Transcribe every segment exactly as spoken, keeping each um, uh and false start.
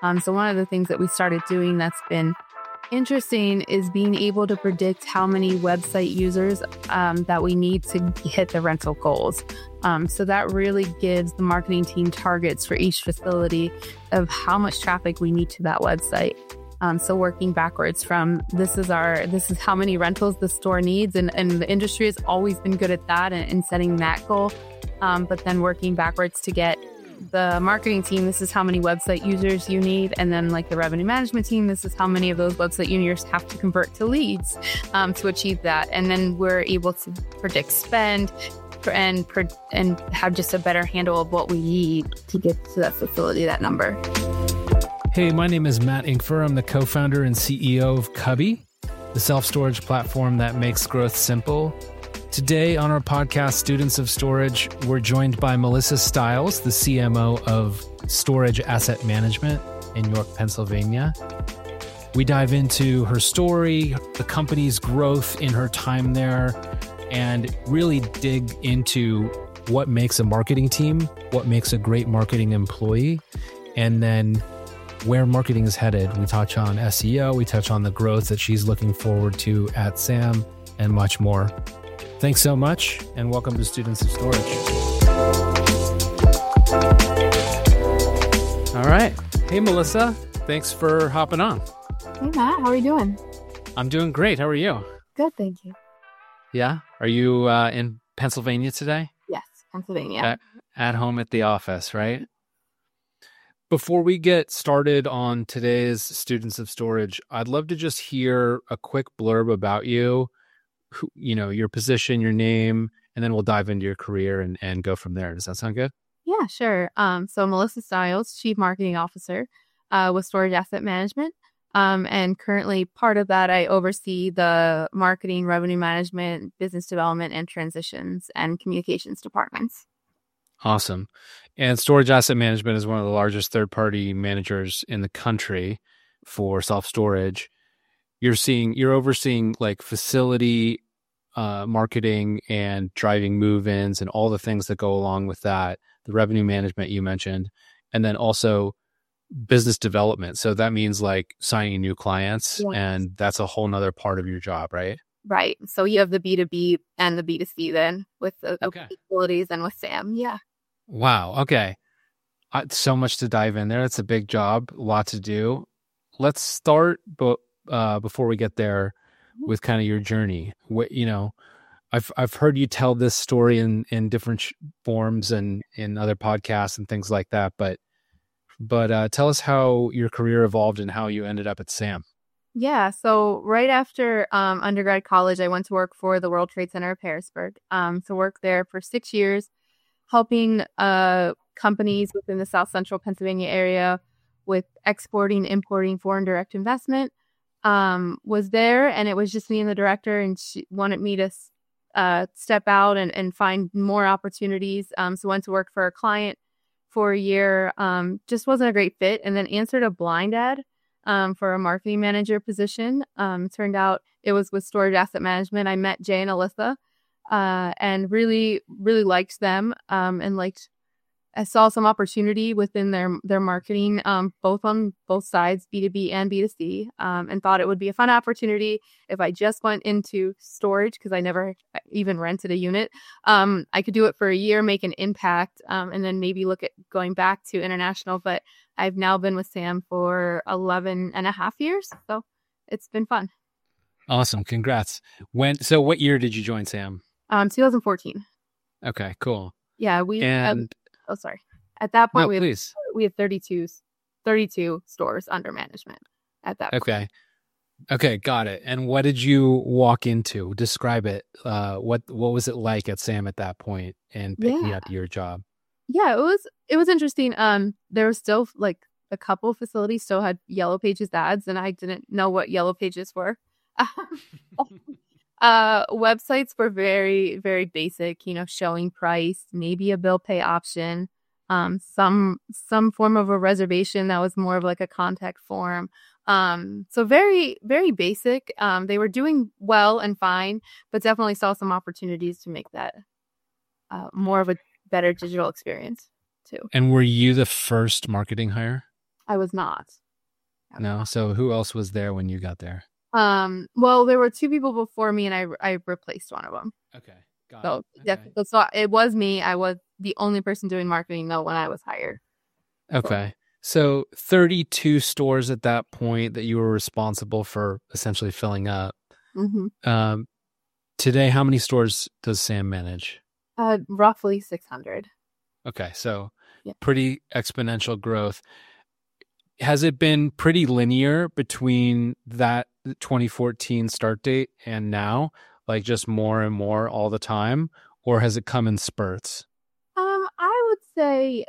Um, so one of the things that we started doing that's been interesting is being able to predict how many website users um, that we need to hit the rental goals. Um, so that really gives the marketing team targets for each facility of how much traffic we need to that website. Um, so working backwards from this is our this is how many rentals the store needs, and, and the industry has always been good at that and, and setting that goal. Um, but then working backwards to get the marketing team, this is how many website users you need. And then like the revenue management team, this is how many of those website users have to convert to leads um, to achieve that. And then we're able to predict spend and, and have just a better handle of what we need to get to that facility, that number. Hey, my name is Matt Inkfer. I'm the co-founder and C E O of Cubby, the self-storage platform that makes growth simple. Today on our podcast, Students of Storage, we're joined by Melissa Stiles, the C M O of Storage Asset Management in York, Pennsylvania. We dive into her story, the company's growth in her time there, and really dig into what makes a marketing team, what makes a great marketing employee, and then where marketing is headed. We touch on S E O, we touch on the growth that she's looking forward to at SAM, and much more. Thanks so much, and welcome to Students of Storage. All right. Hey, Melissa. Thanks for hopping on. Hey, Matt. How are you doing? I'm doing great. How are you? Good, thank you. Yeah? Are you uh, in Pennsylvania today? Yes, Pennsylvania. At, at home at the office, right? Before we get started on today's Students of Storage, I'd love to just hear a quick blurb about you. Who, you know, your position, your name, and then we'll dive into your career and, and go from there. Does that sound good? Yeah, sure. Um, so Melissa Stiles, Chief Marketing Officer uh, with Storage Asset Management. Um, and currently part of that, I oversee the marketing, revenue management, business development, and transitions and communications departments. Awesome. And Storage Asset Management is one of the largest third-party managers in the country for self-storage. You're seeing, you're overseeing like facility uh, marketing and driving move-ins and all the things that go along with that. The revenue management you mentioned, and then also business development. So that means like signing new clients, yes. And that's a whole nother part of your job, right? Right. So you have the B two B and the B two C then with the okay. facilities and with SAM. Yeah. Wow. Okay. Uh, so much to dive in there. It's a big job, a lot to do. Let's start, but uh, before we get there, with kind of your journey. What, you know, I've I've heard you tell this story in in different sh- forms and in other podcasts and things like that. But but uh, tell us how your career evolved and how you ended up at SAM. Yeah. So right after um, undergrad college, I went to work for the World Trade Center of Harrisburg. Um, to work there for six years, helping uh, companies within the South Central Pennsylvania area with exporting, importing foreign direct investment. Um, was there, and it was just me and the director, and she wanted me to uh, step out and, and find more opportunities. Um, so went to work for a client for a year. Um, just wasn't a great fit, and then answered a blind ad um, for a marketing manager position. Um, turned out it was with Storage Asset Management. I met Jay and Alyssa, uh, and really, really liked them, um, and liked. I saw some opportunity within their their marketing, um, both on both sides, B two B and B two C, um, and thought it would be a fun opportunity if I just went into storage, because I never even rented a unit. Um, I could do it for a year, make an impact, um, and then maybe look at going back to international. But I've now been with SAM for eleven and a half years, so it's been fun. Awesome. Congrats. When? So what year did you join SAM? Um, twenty fourteen. Okay, cool. Yeah, we... And... Uh, Oh, sorry. At that point, no, we, please. Had, we had thirty-two, thirty-two stores under management at that okay. point. Okay, got it. And what did you walk into? Describe it. Uh, what what was it like at SAM at that point and picking yeah. up your job? Yeah, it was it was interesting. Um, there was still like a couple facilities still had Yellow Pages ads, and I didn't know what Yellow Pages were. Uh, websites were very, very basic, you know, showing price, maybe a bill pay option, um, some, some form of a reservation that was more of like a contact form. Um, so very, very basic. Um, they were doing well and fine, but definitely saw some opportunities to make that, uh, more of a better digital experience too. And were you the first marketing hire? I was not. No. So who else was there when you got there? Um, well, there were two people before me, and I I replaced one of them. Okay. Got So it. yeah, Okay. so it was me. I was the only person doing marketing though when I was hired. Okay. So thirty-two stores at that point that you were responsible for essentially filling up. Mm-hmm. Um, today, how many stores does Sam manage? Uh, roughly six hundred. Okay. So Yeah. pretty exponential growth. Has it been pretty linear between that twenty fourteen start date and now? Like just more and more all the time? Or has it come in spurts? Um, I would say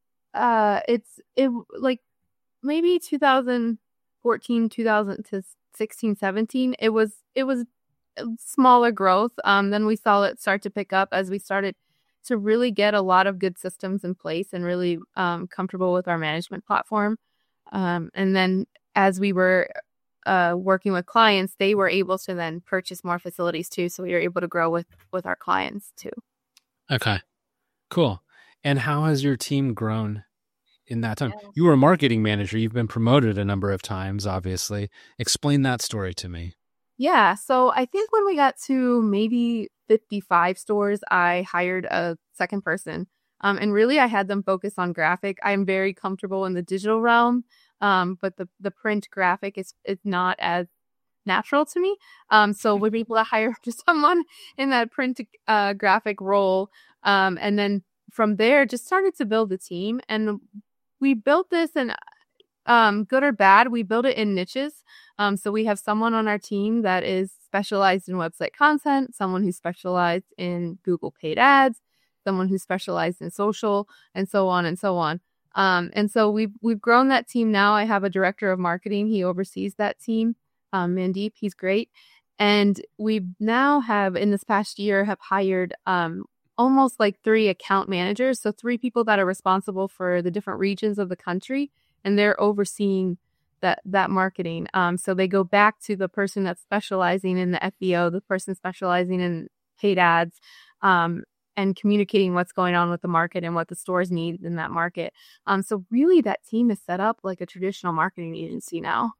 uh it's it like maybe two thousand fourteen, two thousand to sixteen, seventeen. It was it was smaller growth. Um, then we saw it start to pick up as we started to really get a lot of good systems in place and really um comfortable with our management platform. Um, and then as we were uh, working with clients, they were able to then purchase more facilities too. So we were able to grow with, with our clients too. Okay, cool. And how has your team grown in that time? Yeah. You were a marketing manager. You've been promoted a number of times, obviously. Explain that story to me. Yeah. So I think when we got to maybe fifty-five stores, I hired a second person. Um, and really, I had them focus on graphic. I'm very comfortable in the digital realm, um, but the, the print graphic is, is not as natural to me. Um, so we were able to hire just someone in that print uh, graphic role. Um, and then from there, just started to build a team. And we built this, and um, good or bad, we built it in niches. Um, so we have someone on our team that is specialized in website content, someone who's specialized in Google paid ads, someone who's specialized in social, and so on and so on. Um, and so we've we've grown that team now. I have a director of marketing. He oversees that team, um, Mandeep. He's great. And we now have, in this past year, have hired um, almost like three account managers. So three people that are responsible for the different regions of the country, and they're overseeing that that marketing. Um, so they go back to the person that's specializing in the F B O, the person specializing in paid ads, um, and communicating what's going on with the market and what the stores need in that market. Um, so really that team is set up like a traditional marketing agency now.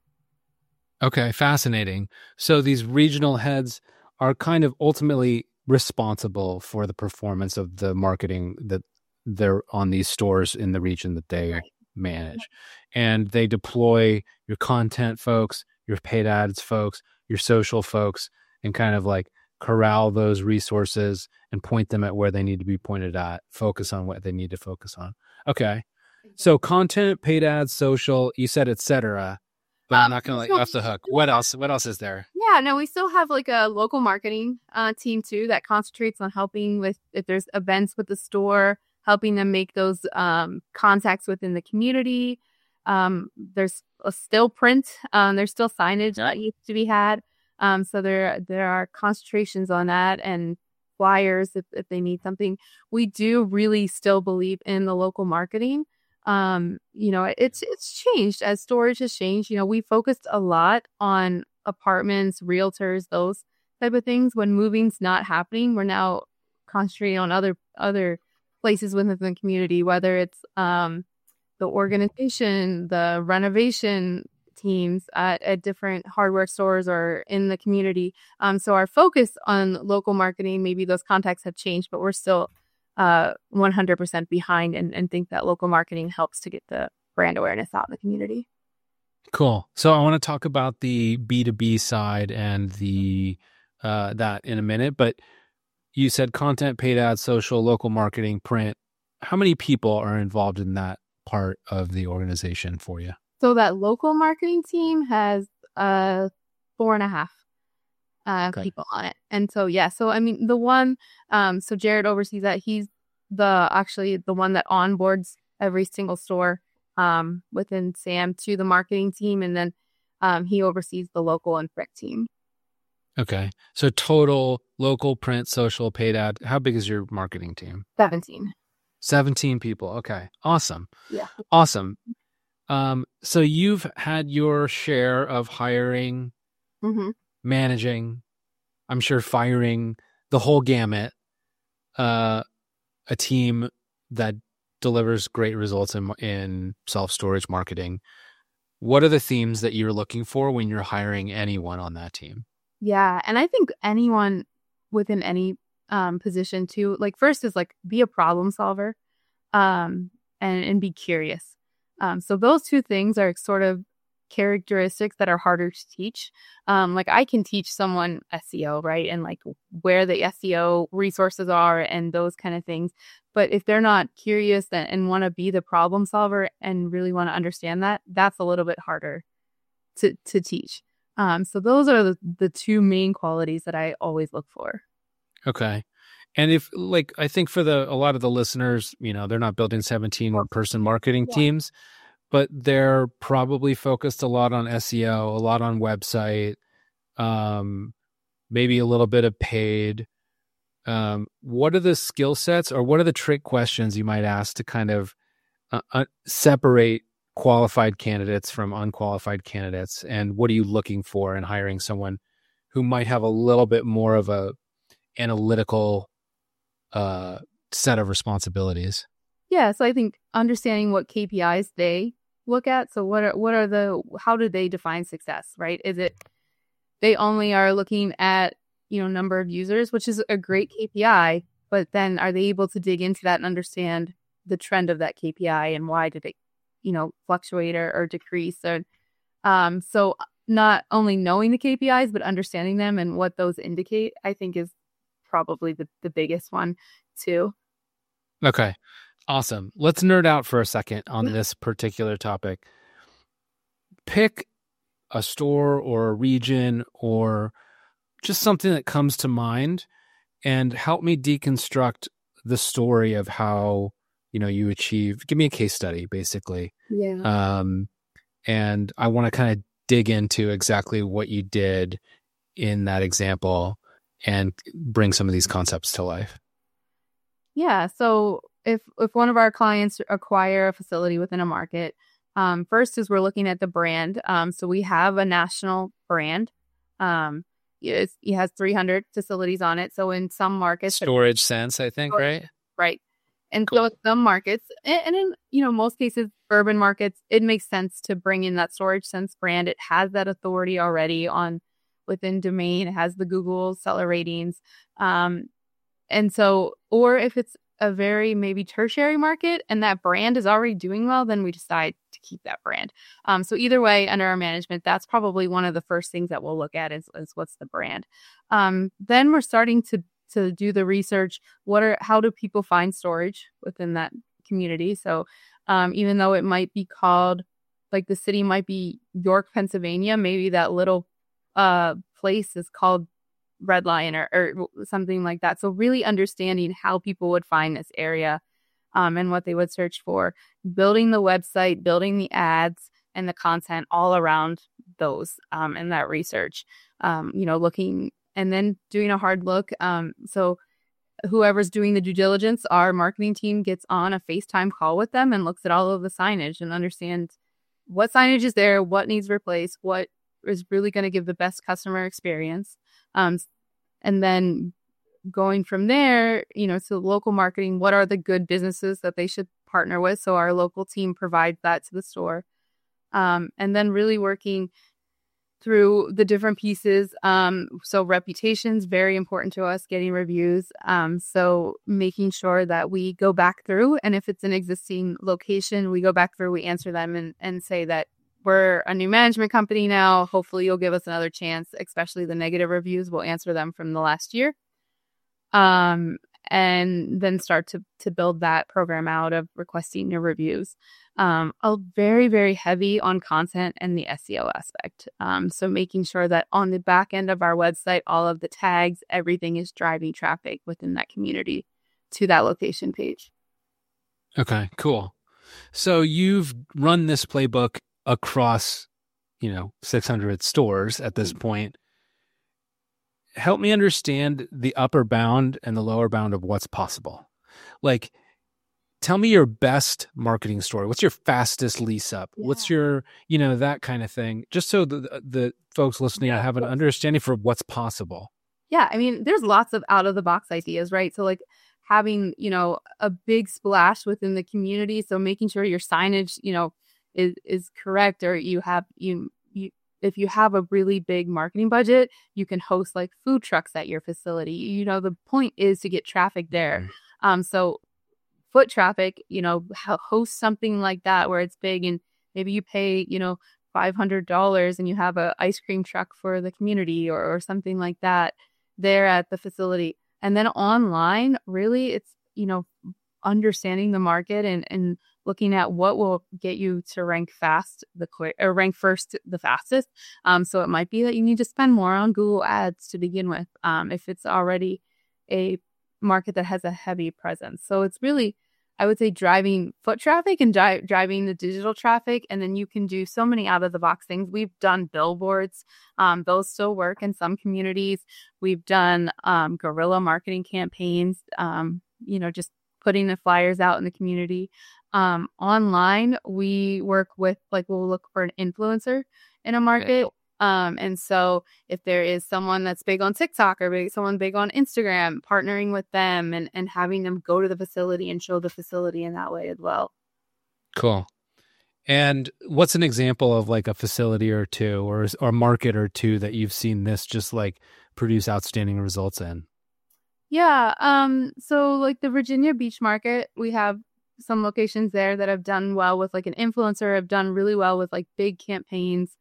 Okay, fascinating. So these regional heads are kind of ultimately responsible for the performance of the marketing that they're on these stores in the region that they right. manage. And they deploy your content folks, your paid ads folks, your social folks, and kind of like corral those resources and point them at where they need to be pointed at, focus on what they need to focus on. Okay. So content, paid ads, social, you said et cetera, but um, I'm not going to let you off the hook. What else? What else is there? Yeah, no, we still have like a local marketing uh, team too that concentrates on helping with if there's events with the store, helping them make those um, contacts within the community. Um, there's a still print. Um, there's still signage that needs to be had. Um, so there there are concentrations on that and flyers if, if they need something. We do really still believe in the local marketing. Um, you know, it's it's changed as storage has changed. You know, we focused a lot on apartments, realtors, those type of things. When moving's not happening, we're now concentrating on other other places within the community, whether it's um, the organization, the renovation teams at, at different hardware stores or in the community. Um, so our focus on local marketing, maybe those contacts have changed, but we're still uh, one hundred percent behind and, and think that local marketing helps to get the brand awareness out in the community. Cool. So I want to talk about the B two B side and the uh, that in a minute, but you said content, paid ads, social, local marketing, print. How many people are involved in that part of the organization for you? So that local marketing team has uh, four and a half uh, okay. people on it. And so, yeah, so I mean, the one, um, so Jared oversees that. He's the actually the one that onboards every single store um, within Sam to the marketing team. And then um, he oversees the local and print team. Okay. So total local, print, social, paid ad. How big is your marketing team? seventeen. seventeen people. Okay. Awesome. Yeah. Awesome. Um, so you've had your share of hiring, mm-hmm. managing, I'm sure firing, the whole gamut, uh, a team that delivers great results in, in self-storage marketing. What are the themes that you're looking for when you're hiring anyone on that team? Yeah. And I think anyone within any um, position too, like first is like be a problem solver um, and, and be curious. Um, so those two things are sort of characteristics that are harder to teach. Um, like I can teach someone S E O, right? And like where the S E O resources are and those kind of things. But if they're not curious and, and want to be the problem solver and really want to understand that, that's a little bit harder to, to teach. Um, so those are the, the two main qualities that I always look for. Okay. And if like, I think for the, a lot of the listeners, you know, they're not building seventeen person marketing yeah. teams, but they're probably focused a lot on S E O, a lot on website, um, maybe a little bit of paid. Um, what are the skill sets or what are the trick questions you might ask to kind of uh, uh, separate qualified candidates from unqualified candidates? And what are you looking for in hiring someone who might have a little bit more of a analytical uh, set of responsibilities? Yeah, so I think understanding what K P Is they look at. So what are what are the how do they define success, right? Is it they only are looking at, you know, number of users, which is a great K P I, but then are they able to dig into that and understand the trend of that K P I and why did it, you know, fluctuate or, or decrease? Or, um, so not only knowing the K P Is, but understanding them and what those indicate, I think is probably the, the biggest one too. Okay. Awesome. Let's nerd out for a second on this particular topic. Pick a store or a region or just something that comes to mind and help me deconstruct the story of how, you know, you achieve, give me a case study basically. Yeah. Um, and I want to kind of dig into exactly what you did in that example and bring some of these concepts to life. Yeah. So if if one of our clients acquire a facility within a market, um, first is we're looking at the brand. Um, so we have a national brand. Um, it's, it has three hundred facilities on it. So in some markets, Storage Sense, I think, right? Right. And Cool. so in some markets, and, and in, you know, most cases, urban markets, it makes sense to bring in that Storage Sense brand. It has that authority already on within domain. It has the Google seller ratings. Um, and so, or if it's a very maybe tertiary market and that brand is already doing well, then we decide to keep that brand. Um, so either way, under our management, that's probably one of the first things that we'll look at is, is what's the brand. Um, then we're starting to to do the research. What are how do people find storage within that community? So um, even though it might be called, like the city might be York, Pennsylvania, maybe that little uh, place is called Red Lion or, or something like that. So really understanding how people would find this area um, and what they would search for, building the website, building the ads and the content all around those um, and that research, um, you know, looking and then doing a hard look. Um, so whoever's doing the due diligence, our marketing team gets on a FaceTime call with them and looks at all of the signage and understands what signage is there, what needs replaced, what is really going to give the best customer experience. Um, and then going from there, you know, to local marketing, what are the good businesses that they should partner with? So our local team provides that to the store. Um, and then really working through the different pieces. Um, so reputation's very important to us, getting reviews. Um, so making sure that we go back through, and if it's an existing location, we go back through, we answer them and, and say that we're a new management company now. Hopefully you'll give us another chance, especially the negative reviews. We'll answer them from the last year. Um, and then start to to build that program out of requesting new reviews. Um, a very, very heavy on content and the S E O aspect. Um, so making sure that on the back end of our website, all of the tags, everything is driving traffic within that community to that location page. Okay, cool. So you've run this playbook across, you know, six hundred stores at this point. Help me understand the upper bound and the lower bound of what's possible. Like, tell me your best marketing story. What's your fastest lease up? Yeah. What's your, you know, that kind of thing. Just so the the folks listening yeah, have an understanding for what's possible. Yeah, I mean, there's lots of out of the box ideas, right? So like having, you know, a big splash within the community. So making sure your signage, you know, is, is correct, or you have, you, you, if you have a really big marketing budget, you can host like food trucks at your facility. You know, the point is to get traffic there. Mm-hmm. Um, so foot traffic, you know, host something like that where it's big, and maybe you pay, you know, five hundred dollars and you have a ice cream truck for the community, or, or something like that there at the facility. And then online, really, it's, you know, understanding the market and, and looking at what will get you to rank fast, the quick, or rank first the fastest. Um, so it might be that you need to spend more on Google Ads to begin with, um, if it's already a market that has a heavy presence. So it's really, I would say, driving foot traffic and dri- driving the digital traffic. And then you can do so many out of the box things. We've done billboards. Um, those still work in some communities. We've done um, guerrilla marketing campaigns, um, you know, just putting the flyers out in the community. Um, online, we work with, like, we'll look for an influencer in a market. Um, and so if there is someone that's big on TikTok or big, someone big on Instagram, partnering with them and, and having them go to the facility and show the facility in that way as well. Cool. And what's an example of like a facility or two, or or market or two that you've seen this just like produce outstanding results in? Yeah. Um, so like the Virginia Beach market, we have some locations there that have done well with like an influencer, have done really well with like big campaigns.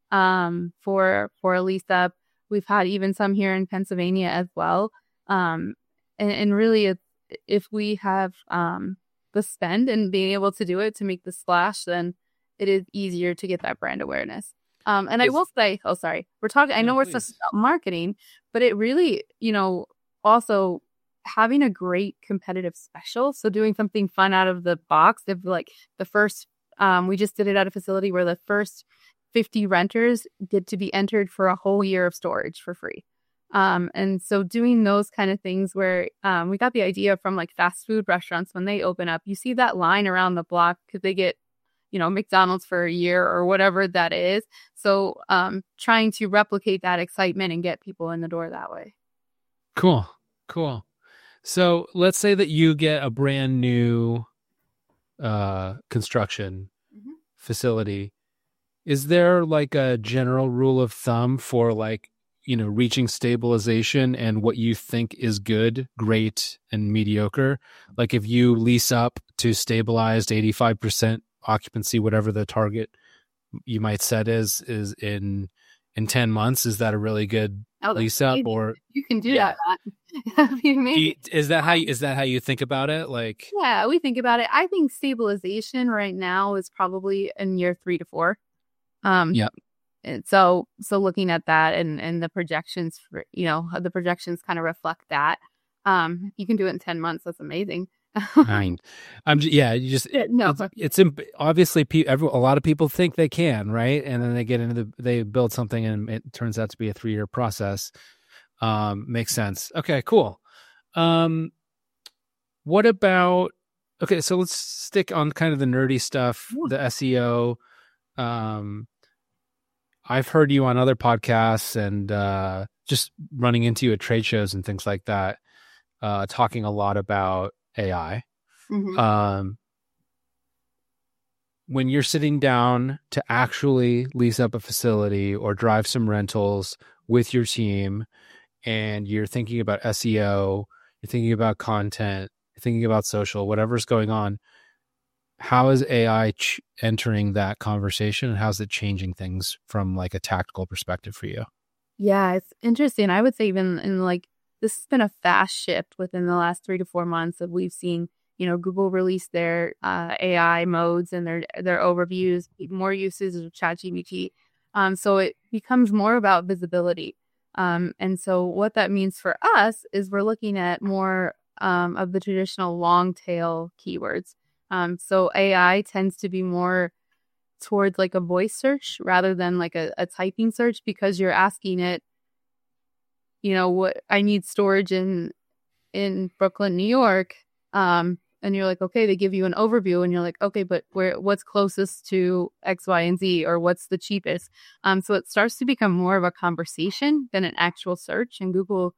Um, for for a lease up. We've had even some here in Pennsylvania as well. Um, and, and really, if, if we have um, the spend and being able to do it to make the splash, then it is easier to get that brand awareness. Um, and I will say, oh, sorry, we're talking, I know we're just about marketing, but it really, you know, also having a great competitive special. So doing something fun out of the box. If like the first, um, we just did it at a facility where the first fifty renters get to be entered for a whole year of storage for free. Um, and so doing those kind of things where um, we got the idea from like fast food restaurants when they open up, you see that line around the block because they get, you know, McDonald's for a year or whatever that is. So um, trying to replicate that excitement and get people in the door that way. Cool. Cool. So let's say that you get a brand new uh, construction mm-hmm. facility. Is there like a general rule of thumb for like, you know, reaching stabilization and what you think is good, great, and mediocre? Like if you lease up to stabilized eighty-five percent occupancy, whatever the target you might set is, is in in ten months, is that a really good oh, lease up? Amazing. Or you can do yeah. that. you, is that how you, is that how you think about it? Like, yeah, we think about it. I think stabilization right now is probably in year three to four. Um, yeah. And so, so looking at that and, and the projections for, you know, the projections kind of reflect that. Um, you can do it in ten months. That's amazing. I, I'm just, yeah, you just, yeah, no, it's, it's imp- obviously pe- every, a lot of people think they can, right? And then they get into the, they build something and it turns out to be a three year process. Um, makes sense. Okay, cool. Um, what about, okay, so let's stick on kind of the nerdy stuff, the S E O. Um, I've heard you on other podcasts and uh, just running into you at trade shows and things like that, uh, talking a lot about A I. Mm-hmm. Um, when you're sitting down to actually lease up a facility or drive some rentals with your team and you're thinking about S E O, you're thinking about content, you're thinking about social, whatever's going on, how is A I ch- entering that conversation and how's it changing things from like a tactical perspective for you? Yeah, it's interesting. I would say even in like, this has been a fast shift within the last three to four months of we've seen, you know, Google release their uh, A I modes and their, their overviews, more uses of ChatGPT. Um, so it becomes more about visibility. Um, and so what that means for us is we're looking at more um, of the traditional long tail keywords. Um, so A I tends to be more towards like a voice search rather than like a, a typing search because you're asking it, you know, what I need storage in in Brooklyn, New York. Um, and you're like, okay, they give you an overview and you're like, okay, but where what's closest to X, Y, and Z, or what's the cheapest? Um, so it starts to become more of a conversation than an actual search. And Google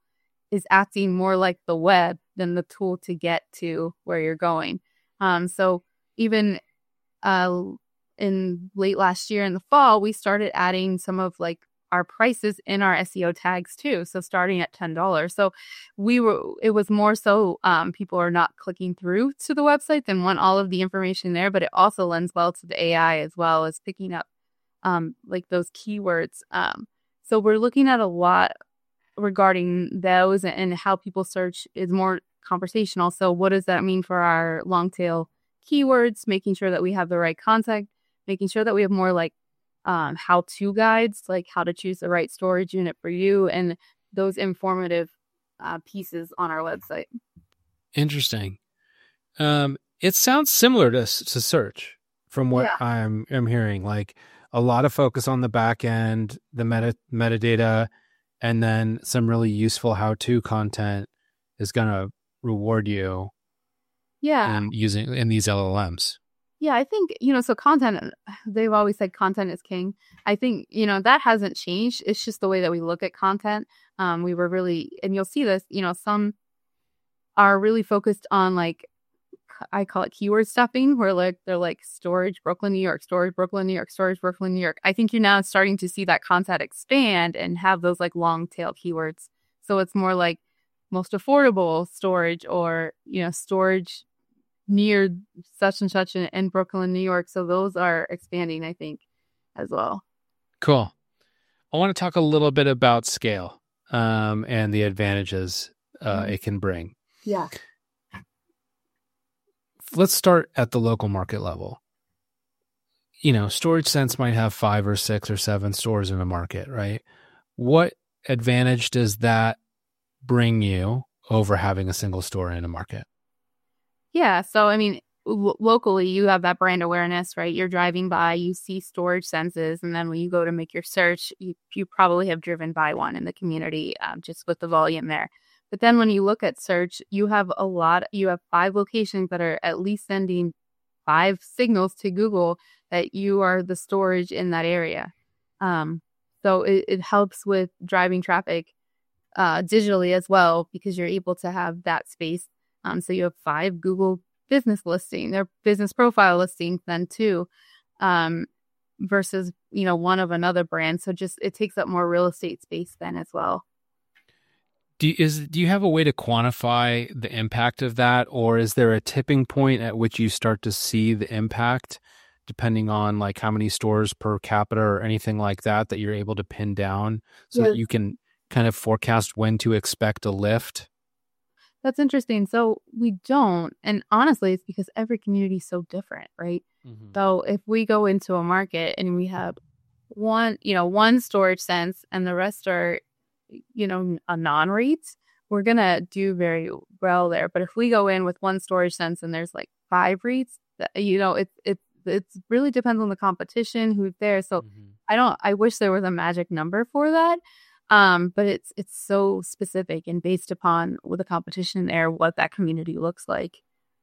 is acting more like the web than the tool to get to where you're going. Um, so even uh, in late last year in the fall, we started adding some of like our prices in our S E O tags too. So starting at ten dollars. So we were, it was more so um, people are not clicking through to the website and want all of the information there, but it also lends well to the A I as well as picking up um, like those keywords. Um, so we're looking at a lot regarding those, and how people search is more conversational. So what does that mean for our long tail keywords? Making sure that we have the right content, making sure that we have more like um, how-to guides, like how to choose the right storage unit for you, and those informative uh, pieces on our website. Interesting. Um, it sounds similar to to search from what Yeah. I'm I'm hearing. Like a lot of focus on the back end, the meta metadata, and then some really useful how-to content is going to reward you. Yeah. In using in these L L Ms. Yeah, I think, you know, so content, they've always said content is king. I think, you know, that hasn't changed. It's just the way that we look at content. Um, we were really, and you'll see this, you know, some are really focused on like, I call it keyword stuffing, where like they're like storage Brooklyn, New York, storage Brooklyn, New York, storage Brooklyn, New York. I think you're now starting to see that content expand and have those like long tail keywords. So it's more like most affordable storage, or, you know, storage near such and such in, in Brooklyn, New York. So those are expanding, I think, as well. Cool. I want to talk a little bit about scale um, and the advantages uh, mm-hmm. it can bring. Yeah. Let's start at the local market level. You know, StorageSense might have five or six or seven stores in a market, right? What advantage does that bring you over having a single store in a market? Yeah. So, I mean, lo- locally, you have that brand awareness, right? You're driving by, you see StorageSenses, and then when you go to make your search, you, you probably have driven by one in the community um, just with the volume there. But then when you look at search, you have a lot, you have five locations that are at least sending five signals to Google that you are the storage in that area. Um, so it, it helps with driving traffic uh, digitally as well, because you're able to have that space. Um, so you have five Google business listing, their business profile listings then too, um, versus, you know, one of another brand. So just, it takes up more real estate space then as well. Do you, is, do you have a way to quantify the impact of that? Or is there a tipping point at which you start to see the impact depending on like how many stores per capita or anything like that, that you're able to pin down so yeah. that you can kind of forecast when to expect a lift? That's interesting. So we don't. And honestly, it's because every community is so different, right? Mm-hmm. So if we go into a market and we have one, you know, one StorageSense and the rest are, you know, a non-REIT, we're going to do very well there. But if we go in with one StorageSense and there's like five REITs, you know, it, it, it really depends on the competition, who's there. So mm-hmm. I don't, I wish there was a magic number for that. Um, but it's it's so specific and based upon with the competition there, what that community looks like.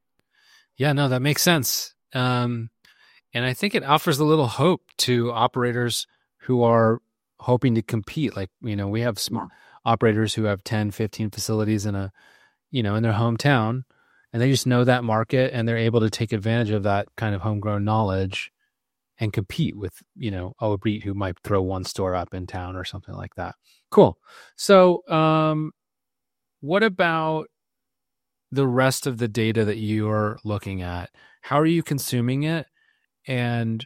Yeah, no, that makes sense. Um, and I think it offers a little hope to operators who are hoping to compete. Like, you know, we have some yeah. operators who have ten, fifteen facilities in a, you know, in their hometown, and they just know that market and they're able to take advantage of that kind of homegrown knowledge and compete with, you know, a REIT who might throw one store up in town or something like that. Cool. So um, what about the rest of the data that you're looking at? How are you consuming it? And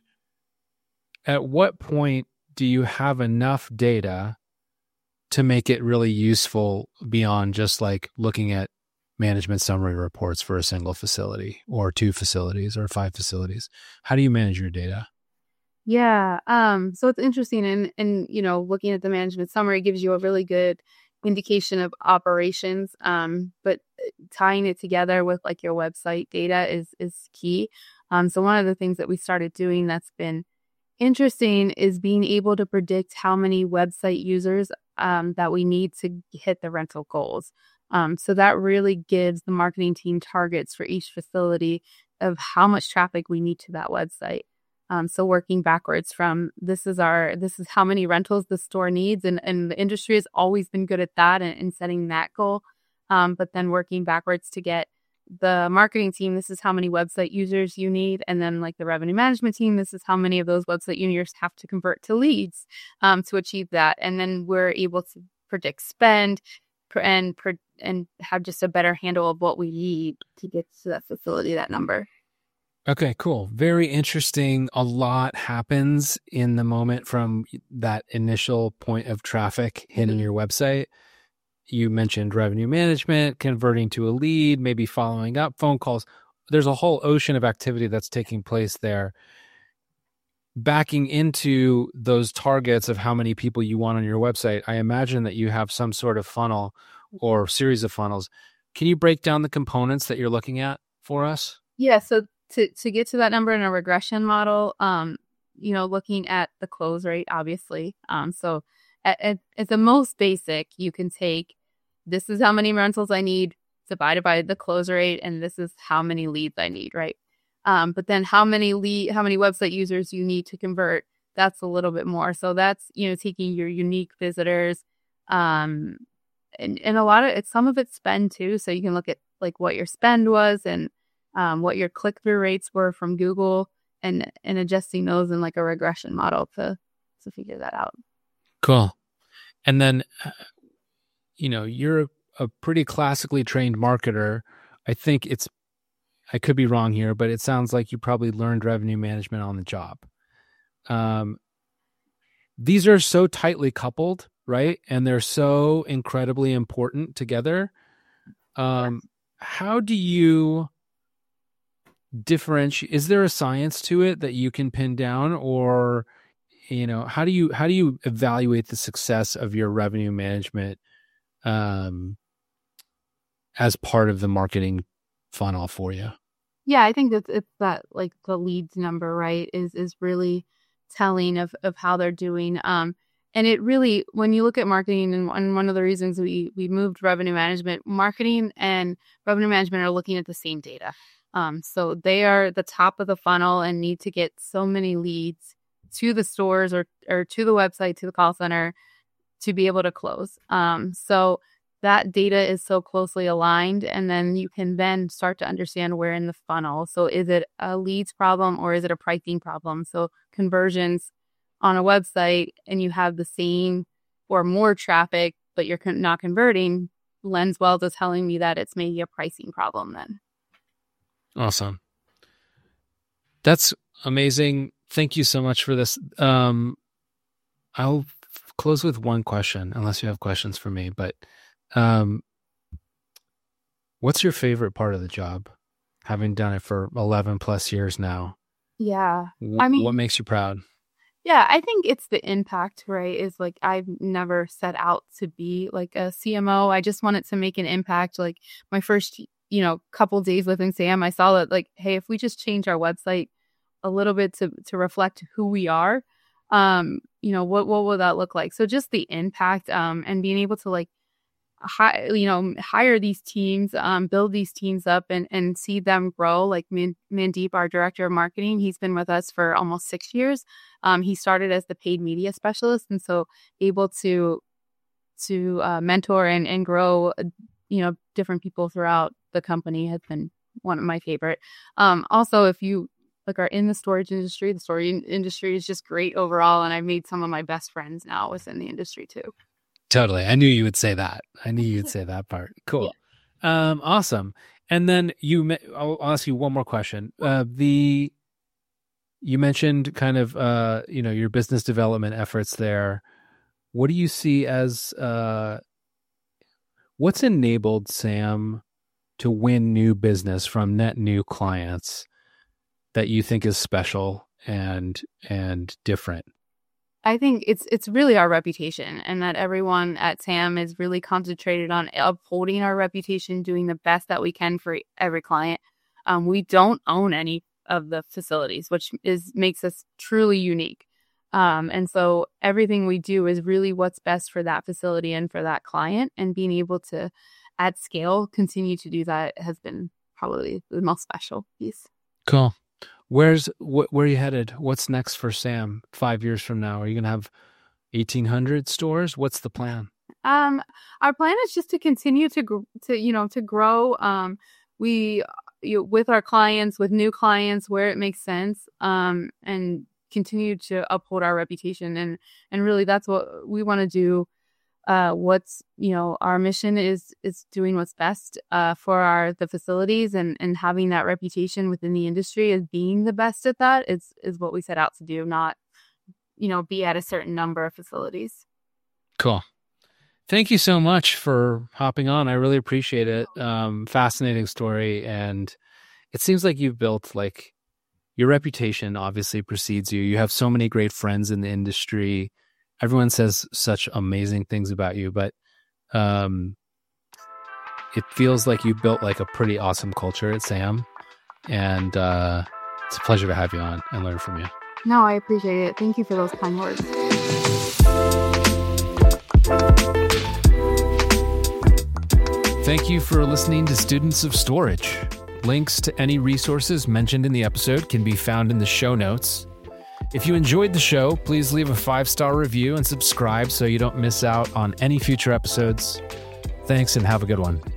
at what point do you have enough data to make it really useful beyond just like looking at management summary reports for a single facility or two facilities or five facilities? How do you manage your data? Yeah. Um, so it's interesting. And, and, you know, looking at the management summary gives you a really good indication of operations. Um, but tying it together with like your website data is, is key. Um, so one of the things that we started doing that's been interesting is being able to predict how many website users um, that we need to hit the rental goals. Um, so that really gives the marketing team targets for each facility of how much traffic we need to that website. Um, so working backwards from this is our this is how many rentals the store needs, and, and the industry has always been good at that and, and setting that goal. Um, but then working backwards to get the marketing team, this is how many website users you need, and then like the revenue management team, this is how many of those website users have to convert to leads um, to achieve that, and then we're able to predict spend and and have just a better handle of what we need to get to that facility, that number. Okay, cool. Very interesting. A lot happens in the moment from that initial point of traffic hitting your website. You mentioned revenue management, converting to a lead, maybe following up, phone calls. There's a whole ocean of activity that's taking place there. Backing into those targets of how many people you want on your website, I imagine that you have some sort of funnel or series of funnels. Can you break down the components that you're looking at for us? Yeah, so to, to get to that number in a regression model, um, you know, looking at the close rate, obviously. Um, so at, at, at the most basic, you can take, this is how many rentals I need divided by the close rate, and this is how many leads I need, right? Um, but then how many lead, how many website users you need to convert, that's a little bit more. So that's, you know, taking your unique visitors, um, and, and a lot of it, some of it's spend too. So you can look at like what your spend was and um, what your click-through rates were from Google, and, and adjusting those in like a regression model to, to figure that out. Cool. And then, you know, you're a pretty classically trained marketer. I think it's, I could be wrong here, but it sounds like you probably learned revenue management on the job. Um, these are so tightly coupled, right? And they're so incredibly important together. Um, how do you differentiate? Is there a science to it that you can pin down, or, you know, how do you, how do you evaluate the success of your revenue management um, as part of the marketing funnel for you? Yeah, I think that it's that like the leads number, right, is is really telling of, of how they're doing. Um, and it really, when you look at marketing, and, and one of the reasons we we moved revenue management, marketing and revenue management are looking at the same data. Um, so they are the top of the funnel and need to get so many leads to the stores or or to the website, to the call center, to be able to close. Um, so that data is so closely aligned, and then you can then start to understand where in the funnel. So is it a leads problem or is it a pricing problem? So conversions on a website and you have the same or more traffic, but you're con- not converting, lends well to telling me that it's maybe a pricing problem then. Awesome. That's amazing. Thank you so much for this. Um, I'll f- close with one question, unless you have questions for me, but Um, what's your favorite part of the job, having done it for eleven plus years now? Yeah. W- I mean, what makes you proud? yeah, I think it's the impact, right? Is like, I've never set out to be like a C M O. I just wanted to make an impact. Like my first, you know, couple days within Sam, I saw that like, hey, if we just change our website a little bit to, to reflect who we are, um, you know, what, what will that look like? So just the impact, um, and being able to like, Hi, you know, hire these teams, um, build these teams up, and and see them grow. Like Man- Mandeep, our director of marketing, he's been with us for almost six years. Um, he started as the paid media specialist, and so able to to uh, mentor and and grow, you know, different people throughout the company has been one of my favorite. Um, also, if you like are in the storage industry, the storage industry is just great overall, and I've made some of my best friends now within the industry too. Totally. I knew you would say that. I knew you'd say that part. Cool. Yeah. Um, awesome. And then you, I'll ask you one more question. Uh, the, you mentioned kind of, uh, you know, your business development efforts there. What do you see as, uh, what's enabled Sam to win new business from net new clients that you think is special and, and different? I think it's it's really our reputation, and that everyone at Sam is really concentrated on upholding our reputation, doing the best that we can for every client. Um, we don't own any of the facilities, which is makes us truly unique. Um, and so everything we do is really what's best for that facility and for that client, and being able to, at scale, continue to do that has been probably the most special piece. Cool. Where's wh- where are you headed? What's next for Sam five years from now? Are you going to have eighteen hundred stores? What's the plan? Um, our plan is just to continue to gr- to you know to grow. Um, we you, with our clients, with new clients, where it makes sense. Um, and continue to uphold our reputation, and and really that's what we want to do. Uh, what's you know our mission is is doing what's best uh, for our the facilities, and and having that reputation within the industry as being the best at that is is what we set out to do, not you know be at a certain number of facilities. Cool. Thank you so much for hopping on. I really appreciate it. Um, fascinating story, and it seems like you've built like your reputation obviously precedes you. You have so many great friends in the industry. Everyone says such amazing things about you, but um, it feels like you built like a pretty awesome culture at Sam, and uh, it's a pleasure to have you on and learn from you. No, I appreciate it. Thank you for those kind words. Thank you for listening to Students of Storage. Links to any resources mentioned in the episode can be found in the show notes. If you enjoyed the show, please leave a five-star review and subscribe so you don't miss out on any future episodes. Thanks and have a good one.